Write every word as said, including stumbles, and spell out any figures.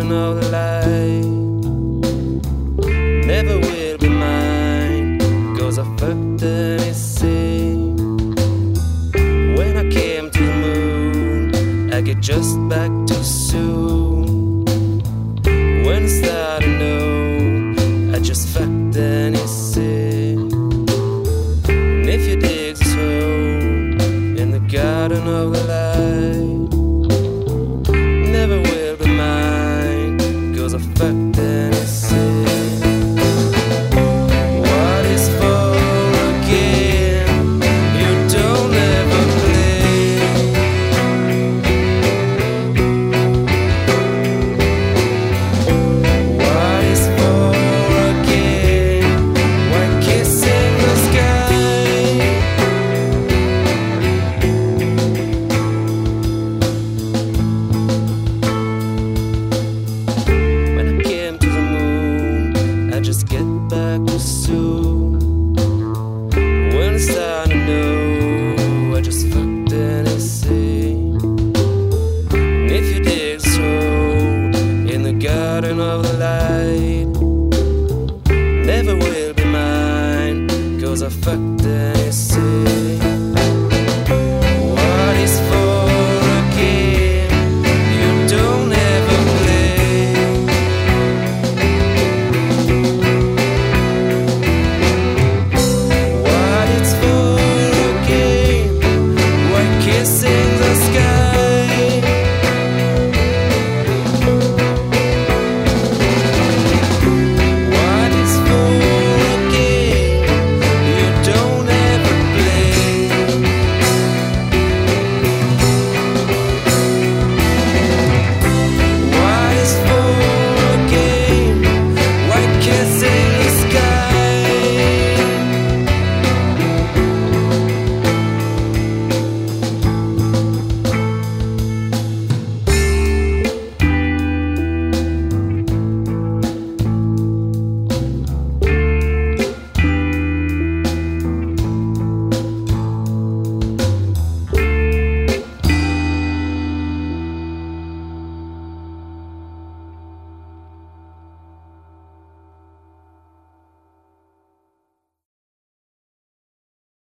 garden of the light. Never will be mine, 'cause I fucked anything. When I came to the moon, I get just back too soon. When I started to know, I just fucked anything. And if you dig this hole in the garden of the light, never will be mine, 'cause I fucked anything. What is for again? You don't ever play. What is for again? Why kissing the sky? When I came to the moon, I just get back too soon. When I started to know, I just fucked anything. And if you dig this hole in the garden of the light, never will be mine, 'cause I fucked